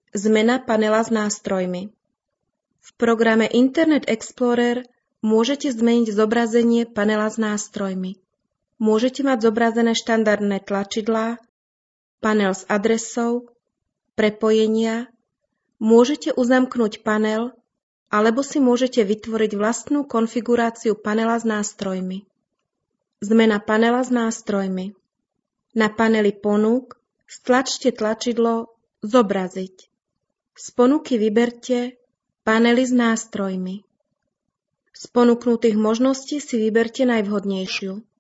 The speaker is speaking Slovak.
Zmena panela s nástrojmi. V programe Internet Explorer môžete zmeniť zobrazenie panela s nástrojmi. Môžete mať zobrazené štandardné tlačidlá, panel s adresou, prepojenia, môžete uzamknúť panel, alebo si môžete vytvoriť vlastnú konfiguráciu panela s nástrojmi. Zmena panela s nástrojmi. Na paneli ponúk stlačte tlačidlo Zobraziť. Z ponuky vyberte panely s nástrojmi. Z ponúknutých možností si vyberte najvhodnejšiu.